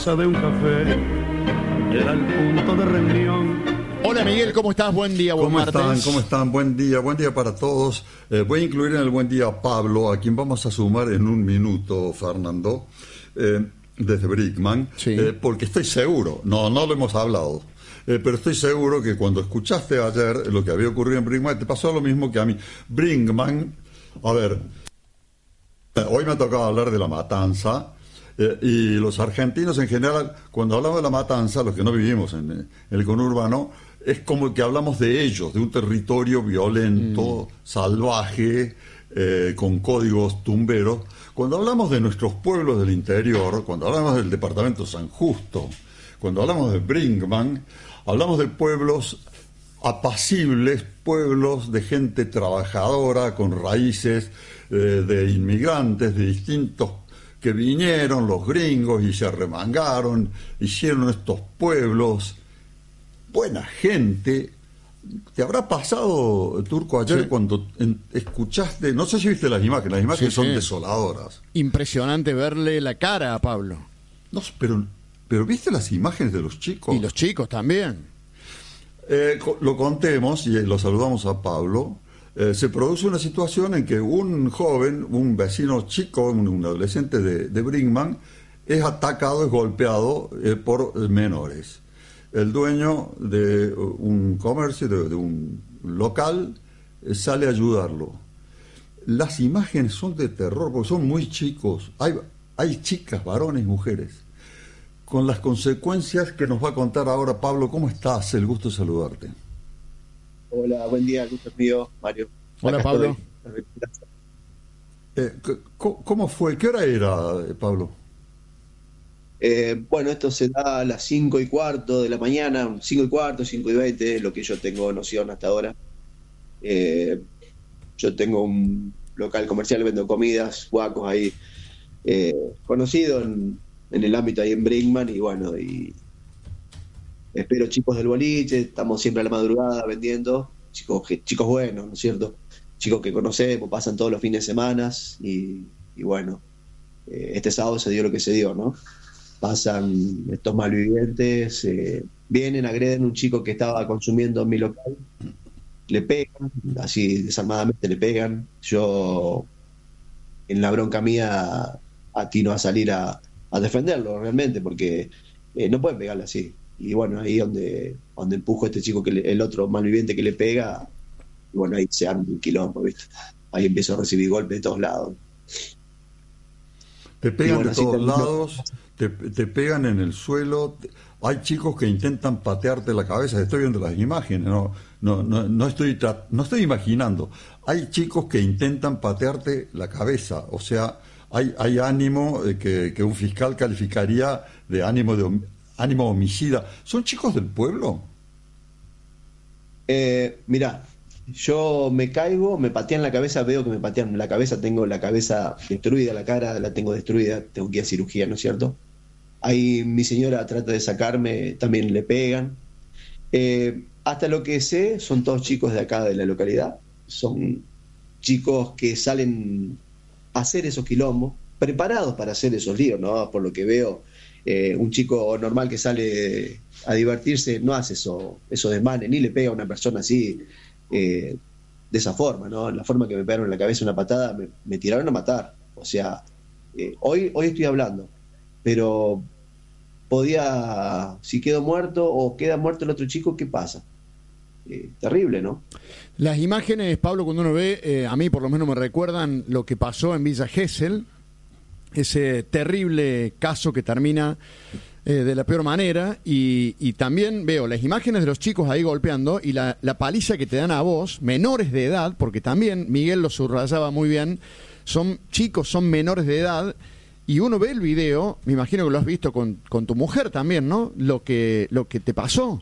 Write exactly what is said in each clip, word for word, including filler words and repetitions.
taza de un café era el punto de reunión. Hola Miguel, ¿cómo estás? Buen día, buen ¿Cómo martes. están? ¿Cómo están? Buen día, buen día para todos. Eh, voy a incluir en el buen día a Pablo, a quien vamos a sumar en un minuto, Fernando, eh, desde Brinkmann, Sí. eh, porque estoy seguro, no, no lo hemos hablado, eh, pero estoy seguro que cuando escuchaste ayer lo que había ocurrido en Brinkmann, te pasó lo mismo que a mí. Brinkmann, a ver, eh, hoy me ha tocado hablar de la matanza. Eh, y los argentinos en general, cuando hablamos de la matanza, los que no vivimos en, en el conurbano, es como que hablamos de ellos, de un territorio violento, mm. salvaje, eh, con códigos tumberos. Cuando hablamos de nuestros pueblos del interior, cuando hablamos del departamento San Justo, cuando hablamos de Brinkmann, hablamos de pueblos apacibles, pueblos de gente trabajadora, con raíces eh, de inmigrantes de distintos, que vinieron los gringos y se arremangaron, hicieron estos pueblos, buena gente. ¿Te habrá pasado, Turco, ayer sí. cuando en, escuchaste, no sé si viste las imágenes, las imágenes sí, son sí. desoladoras? Impresionante verle la cara a Pablo. No, pero, pero ¿viste las imágenes de los chicos? Y los chicos también. Eh, lo contemos y lo saludamos a Pablo. Eh, se produce una situación en que un joven, un vecino chico, un, un adolescente de, de Brinkmann, es atacado, es golpeado eh, por menores. El dueño de un comercio, de, de un local, eh, sale a ayudarlo. Las imágenes son de terror porque son muy chicos. Hay, hay chicas, varones, mujeres, con las consecuencias que nos va a contar ahora Pablo. ¿Cómo estás? El gusto de saludarte. Hola, buen día, el gusto es mío, Mario. Hola, Acá Pablo. Eh, ¿Cómo fue? ¿Qué hora era, Pablo? Eh, bueno, esto se da a las cinco y cuarto de la mañana, cinco y cuarto, cinco y veinte, es lo que yo tengo noción hasta ahora. Eh, yo tengo un local comercial, vendo comidas, guacos ahí, eh, conocido en, en el ámbito ahí en Brinkmann, y bueno, y espero chicos del boliche, estamos siempre a la madrugada vendiendo, chicos que, chicos buenos, ¿no es cierto? Chicos que conocemos, pasan todos los fines de semana, y, y bueno, eh, este sábado se dio lo que se dio, ¿no? Pasan estos malvivientes, eh, vienen, agreden a un chico que estaba consumiendo en mi local, le pegan, así desarmadamente le pegan. Yo, en la bronca mía, atino a salir a, a defenderlo realmente, porque eh, no pueden pegarle así. Y bueno, ahí donde, donde empujo a este chico, que le, el otro malviviente que le pega, y bueno, ahí se arma un quilombo, ¿viste? Ahí empiezo a recibir golpes de todos lados. Te pegan bueno, de todos termino. lados, te, te pegan en el suelo. Hay chicos que intentan patearte la cabeza. Estoy viendo las imágenes, no, no, no, no, estoy, no estoy imaginando. Hay chicos que intentan patearte la cabeza. O sea, hay, hay ánimo que, que un fiscal calificaría de ánimo de ánimo homicida. ¿Son chicos del pueblo? Eh, mirá, yo me caigo, me patean la cabeza, veo que me patean la cabeza, tengo la cabeza destruida, la cara la tengo destruida, tengo que ir a cirugía, ¿no es cierto? Ahí mi señora trata de sacarme, también le pegan. Eh, hasta lo que sé, son todos chicos de acá de la localidad, son chicos que salen a hacer esos quilombos, preparados para hacer esos líos, ¿no? Por lo que veo, eh, un chico normal que sale a divertirse no hace eso, eso desmanes, ni le pega a una persona así, eh, de esa forma, ¿no? La forma que me pegaron en la cabeza una patada, me, me tiraron a matar. O sea, eh, hoy, hoy estoy hablando, pero podía, si quedo muerto o queda muerto el otro chico, ¿qué pasa? Eh, terrible, ¿no? Las imágenes, Pablo, cuando uno ve, eh, a mí por lo menos me recuerdan lo que pasó en Villa Gesell, ese terrible caso que termina eh, de la peor manera, y, y también veo las imágenes de los chicos ahí golpeando y la, la paliza que te dan a vos, menores de edad, porque también Miguel lo subrayaba muy bien, son chicos, son menores de edad, y uno ve el video, me imagino que lo has visto con, con tu mujer también, ¿no? Lo que, lo que te pasó.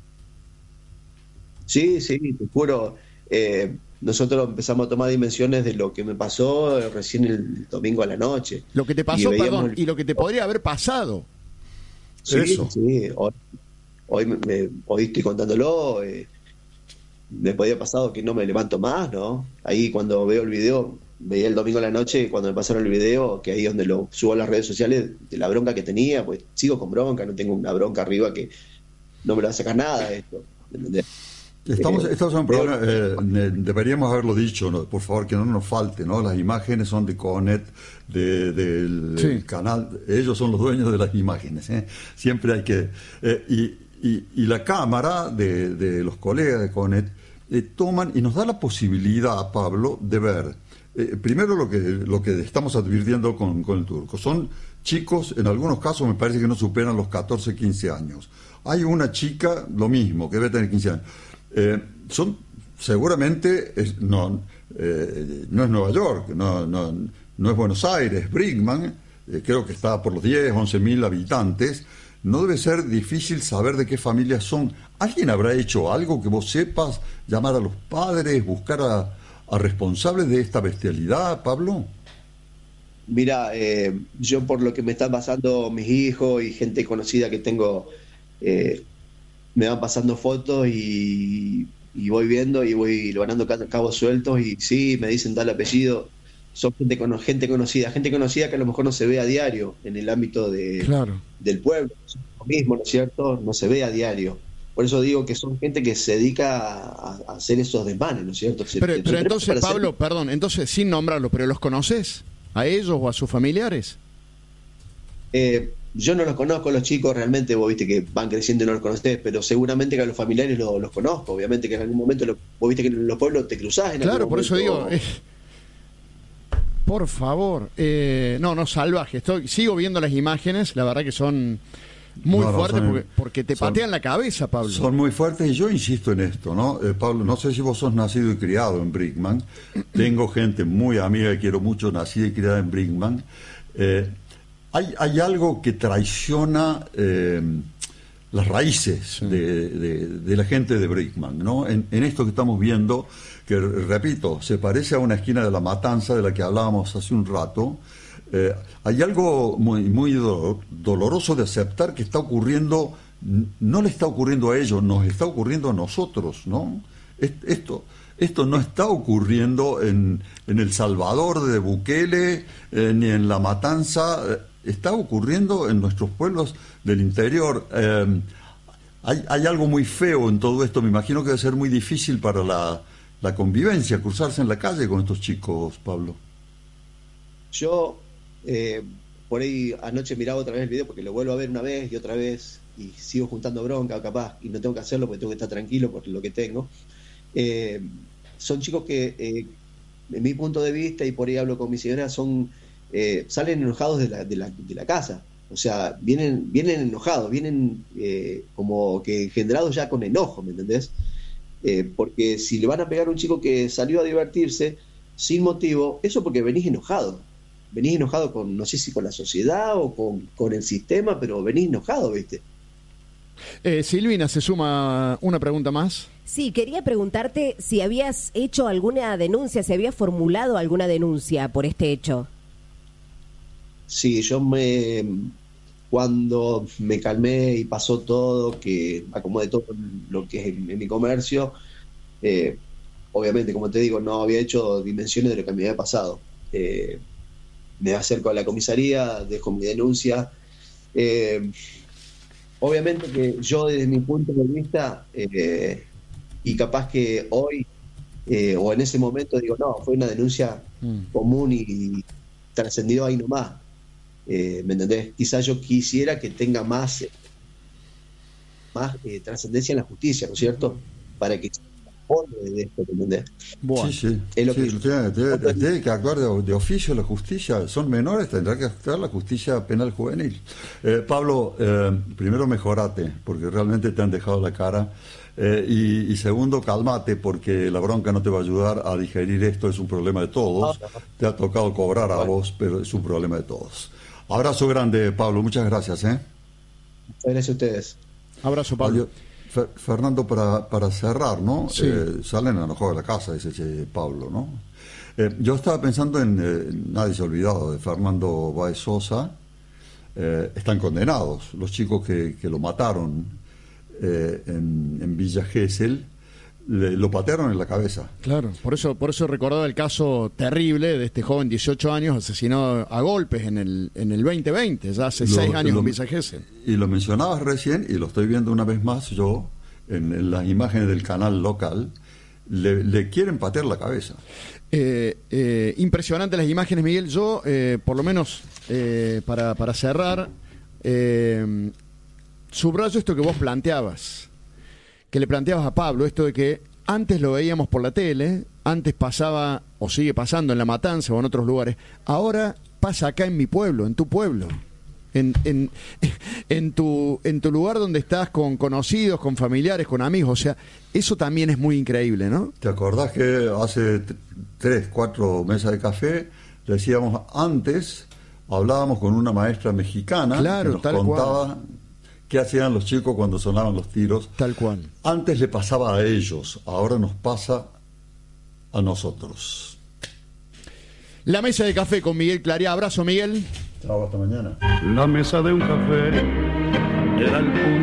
Sí, sí, te juro. Eh, nosotros empezamos a tomar dimensiones de lo que me pasó eh, recién el domingo a la noche. Lo que te pasó, y perdón, el... y lo que te podría haber pasado. Sí, Eso. sí. Hoy, hoy, me, hoy estoy contándolo. Eh, me podía pasado que no me levanto más, ¿no? Ahí cuando veo el video veía el domingo a la noche cuando me pasaron el video, que ahí es donde lo subo a las redes sociales, de la bronca que tenía, pues sigo con bronca, no tengo una bronca arriba que no me lo va a sacar nada de esto. ¿Entendés? Estamos, Eh, estamos en un problema, eh, ne- deberíamos haberlo dicho, ¿no? Por favor, que no nos falte, ¿no? Las imágenes son de Conet, de- del Sí. del canal, ellos son los dueños de las imágenes, ¿eh? Siempre hay que... eh, y, y- y la cámara de, de los colegas de Conet eh, toman y nos da la posibilidad, Pablo, de ver, eh, primero lo que, lo que estamos advirtiendo con, con el turco. Son chicos, en algunos casos me parece que no superan los catorce, quince años. Hay una chica, lo mismo, que debe tener quince años. Eh, son seguramente es- no, eh, no es Nueva York, no, no, no es Buenos Aires, Brinkman, eh, creo que está por los diez, once mil habitantes. No debe ser difícil saber de qué familias son. ¿Alguien habrá hecho algo que vos sepas? ¿Llamar a los padres? ¿Buscar a, a responsables de esta bestialidad, Pablo? Mira, eh, yo por lo que me están pasando mis hijos y gente conocida que tengo, eh, me van pasando fotos y, y voy viendo y voy logrando ca- cabos sueltos y sí, me dicen tal apellido. Son gente, cono- gente conocida, gente conocida que a lo mejor no se ve a diario en el ámbito de, Claro. del pueblo, lo mismo, ¿no es cierto? No se ve a diario. Por eso digo que son gente que se dedica a, a hacer esos desmanes, ¿no es cierto? Se- Pero, se pero presta entonces, para hacer- Pablo, perdón, entonces sin nombrarlo, ¿pero los conoces? ¿A ellos o a sus familiares? Eh, yo no los conozco, los chicos realmente, vos viste que van creciendo y no los conocés, pero seguramente que a los familiares lo- los conozco, obviamente que en algún momento, lo- vos viste que en los pueblos te cruzás en Claro, algún por eso momento. digo, eh, por favor, eh, no, no, salvaje. Estoy, sigo viendo las imágenes, la verdad que son muy No, no, fuertes son- porque, porque te son- patean la cabeza, Pablo. Son muy fuertes y yo insisto en esto, ¿no? Eh, Pablo, no sé si vos sos nacido y criado en Brinkman. Tengo gente muy amiga que quiero mucho, nacida y criada en Brinkman. Eh, hay, hay algo que traiciona eh, las raíces de, de- de la gente de Brinkman, ¿no? En, en esto que estamos viendo, que repito, se parece a una esquina de La Matanza de la que hablábamos hace un rato. Eh, hay algo muy, muy do- doloroso de aceptar que está ocurriendo, n- no le está ocurriendo a ellos, nos está ocurriendo a nosotros, ¿no? Es- Esto, esto no está ocurriendo en, en El Salvador de Bukele, eh, ni en La Matanza, eh, está ocurriendo en nuestros pueblos del interior. Eh, hay, hay algo muy feo en todo esto, me imagino que debe ser muy difícil para la, la convivencia, cruzarse en la calle con estos chicos, Pablo. Yo, eh, por ahí anoche miraba otra vez el video porque lo vuelvo a ver una vez y otra vez y sigo juntando bronca, capaz, y no tengo que hacerlo porque tengo que estar tranquilo por lo que tengo. Eh, son chicos que, eh, en mi punto de vista, y por ahí hablo con mi señora, son eh, salen enojados de la, de la, de la casa. O sea, vienen, vienen enojados, vienen eh, como que engendrados ya con enojo, ¿me entendés? Eh, porque si le van a pegar a un chico que salió a divertirse sin motivo, eso porque venís enojado. Venís enojado con, no sé si con la sociedad o con, con el sistema, pero venís enojado, ¿viste? Eh, Silvina, se suma una pregunta más. Sí, quería preguntarte si habías hecho alguna denuncia, si habías formulado alguna denuncia por este hecho. Sí, yo me cuando me calmé y pasó todo, que acomodé todo lo que es en, en mi comercio, eh, obviamente, como te digo, no había hecho dimensiones de lo que me había pasado. Eh, me acerco a la comisaría, dejo mi denuncia. Eh, obviamente que yo desde mi punto de vista, eh, y capaz que hoy eh, o en ese momento digo, no, fue una denuncia Mm. común y trascendió ahí nomás. Eh, ¿me entendés? Quizás yo quisiera que tenga más, eh, más eh, trascendencia en la justicia, ¿no es cierto? Para que se informe de esto, ¿me entendés? Bueno, Sí, sí. Es lo Sí, que- tiene, tiene- tiene que actuar de, de oficio la justicia. Son menores, tendrá que actuar la justicia penal juvenil. Eh, Pablo, eh, primero mejorate, porque realmente te han dejado la cara. Eh, y, y segundo, calmate, porque la bronca no te va a ayudar a digerir esto. Es un problema de todos. Te ha tocado cobrar a vos, pero es un problema de todos. Abrazo grande, Pablo. Muchas gracias. ¿eh? Muchas gracias a ustedes. abrazo, Pablo. Adiós. Fer- Fernando, para, para cerrar, ¿no? Sí. Eh, salen enojados de la casa, dice che, Pablo, ¿no? Eh, yo estaba pensando en, eh, nadie se ha olvidado de Fernando Báez Sosa. Eh, están condenados los chicos que, que lo mataron eh, en, en Villa Gesell. le, lo patearon en la cabeza. Claro, por eso, por eso recordaba el caso terrible de este joven, dieciocho años, asesinado a golpes en el, en el veinte veinte, ya hace Lo- seis años lo- en Villa Gesell. Y lo mencionabas recién, y lo estoy viendo una vez más yo, en, en las imágenes del canal local, le, le quieren patear la cabeza. Eh, eh, impresionante las imágenes, Miguel. Yo, eh, por lo menos, eh, para, para cerrar, eh, subrayo esto que vos planteabas, que le planteabas a Pablo, esto de que antes lo veíamos por la tele, antes pasaba, o sigue pasando en La Matanza o en otros lugares, ahora pasa acá en mi pueblo, en tu pueblo. En, en, en, tu, en tu lugar donde estás con conocidos, con familiares, con amigos. O sea, eso también es muy increíble, ¿no? ¿Te acordás que hace t- tres, cuatro mesas de café decíamos antes, hablábamos con una maestra mexicana Claro, que nos tal contaba cual. qué hacían los chicos cuando sonaban los tiros? Tal cual. Antes le pasaba a ellos, ahora nos pasa a nosotros. La mesa de café con Miguel Claría. Abrazo, Miguel. Chao, hasta mañana. La mesa de un café era el punto